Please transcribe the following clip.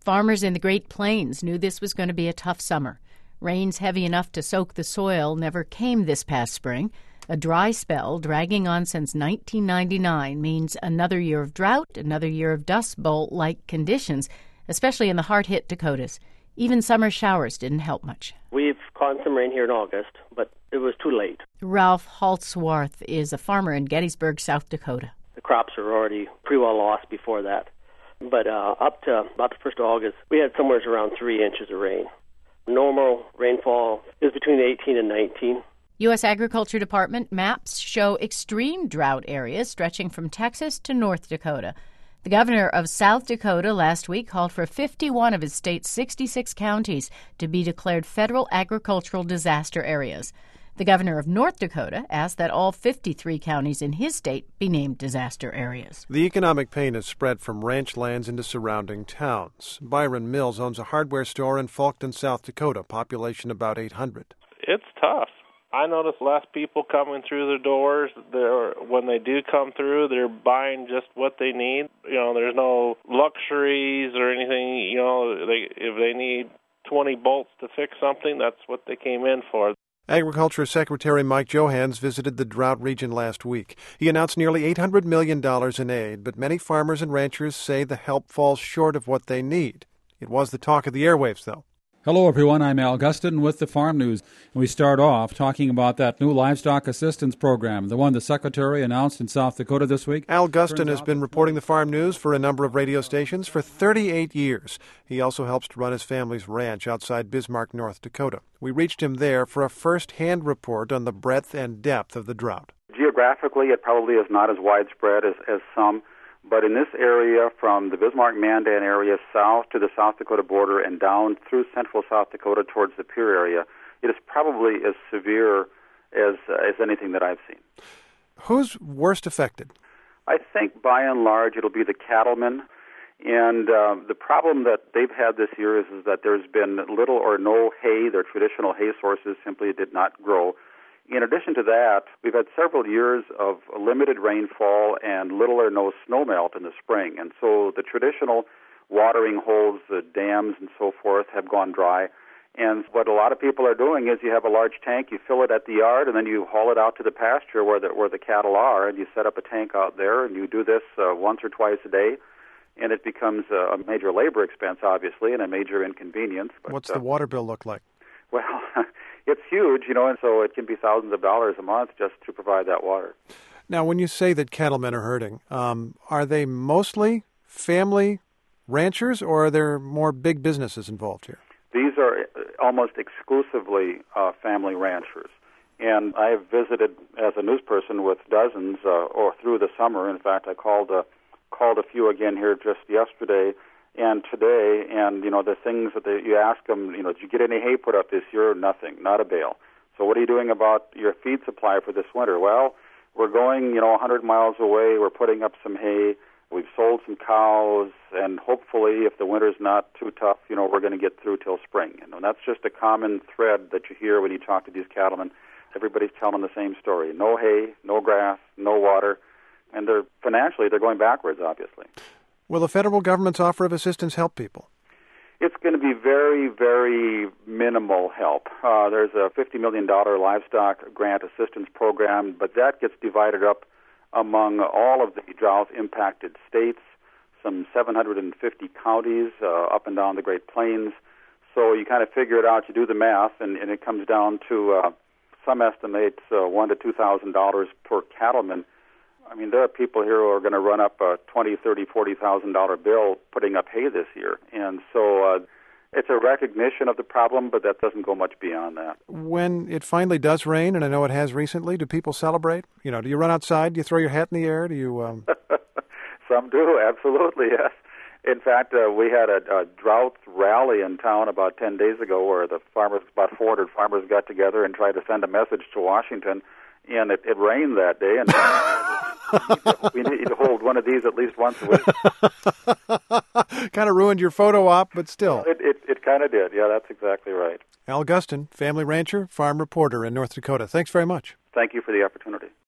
Farmers in the Great Plains knew this was going to be a tough summer. Rains heavy enough to soak the soil never came this past spring. A dry spell dragging on since 1999 means another year of drought, another year of Dust Bowl-like conditions, especially in the hard-hit Dakotas. Even summer showers didn't help much. We've caught some rain here in August, but it was too late. Ralph Haltswarth is a farmer in Gettysburg, South Dakota. The crops are already pretty well lost before that. But up to about the 1st of August, we had somewhere around 3 inches of rain. Normal rainfall is between 18 and 19. U.S. Agriculture Department maps show extreme drought areas stretching from Texas to North Dakota. The governor of South Dakota last week called for 51 of his state's 66 counties to be declared federal agricultural disaster areas. The governor of North Dakota asked that all 53 counties in his state be named disaster areas. The economic pain has spread from ranch lands into surrounding towns. Byron Mills owns a hardware store in Faulkton, South Dakota, population about 800. It's tough. I notice less people coming through the doors. When they do come through, they're buying just what they need. There's no luxuries or anything. If they need 20 bolts to fix something, that's what they came in for. Agriculture Secretary Mike Johans visited the drought region last week. He announced nearly $800 million in aid, but many farmers and ranchers say the help falls short of what they need. It was the talk of the airwaves, though. Hello, everyone. I'm Al Gustin with the Farm News. And we start off talking about that new livestock assistance program, the one the Secretary announced in South Dakota this week. Al Gustin has been reporting the Farm News for a number of radio stations for 38 years. He also helps to run his family's ranch outside Bismarck, North Dakota. We reached him there for a first-hand report on the breadth and depth of the drought. Geographically, it probably is not as widespread as some. But in this area, from the Bismarck-Mandan area south to the South Dakota border and down through central South Dakota towards the Pierre area, it is probably as severe as anything that I've seen. Who's worst affected? I think by and large it'll be the cattlemen. And the problem that they've had this year is that there's been little or no hay. Their traditional hay sources simply did not grow. In addition to that, we've had several years of limited rainfall and little or no snowmelt in the spring. And so the traditional watering holes, the dams and so forth have gone dry. And what a lot of people are doing is you have a large tank, you fill it at the yard, and then you haul it out to the pasture where the cattle are, and you set up a tank out there, and you do this once or twice a day. And it becomes a major labor expense, obviously, and a major inconvenience. But, what's the water bill look like? Well, it's huge, and so it can be thousands of dollars a month just to provide that water. Now, when you say that cattlemen are hurting, are they mostly family ranchers, or are there more big businesses involved here? These are almost exclusively family ranchers. And I have visited as a news person with dozens or through the summer. In fact, I called a few again here just yesterday and today, and, the things that you ask them, did you get any hay put up this year? Nothing, not a bale. So what are you doing about your feed supply for this winter? Well, we're going, 100 miles away. We're putting up some hay. We've sold some cows, and hopefully, if the winter's not too tough, we're going to get through till spring. And that's just a common thread that you hear when you talk to these cattlemen. Everybody's telling the same story. No hay, no grass, no water, and financially they're going backwards, obviously. Will the federal government's offer of assistance help people? It's going to be very, very minimal help. There's a $50 million livestock grant assistance program, but that gets divided up among all of the drought-impacted states, some 750 counties up and down the Great Plains. So you kind of figure it out, you do the math, and it comes down to some estimates $1,000 to $2,000 per cattleman. I mean, there are people here who are going to run up a $20,000, $30,000, $40,000 bill putting up hay this year. And so it's a recognition of the problem, but that doesn't go much beyond that. When it finally does rain, and I know it has recently, do people celebrate? Do you run outside? Do you throw your hat in the air? Do you? Some do, absolutely, yes. In fact, we had a drought rally in town about 10 days ago where about 400 farmers got together and tried to send a message to Washington. And it rained that day, and we need to hold one of these at least once a week. Kind of ruined your photo op, but still. It kind of did. Yeah, that's exactly right. Al Gustin, family rancher, farm reporter in North Dakota. Thanks very much. Thank you for the opportunity.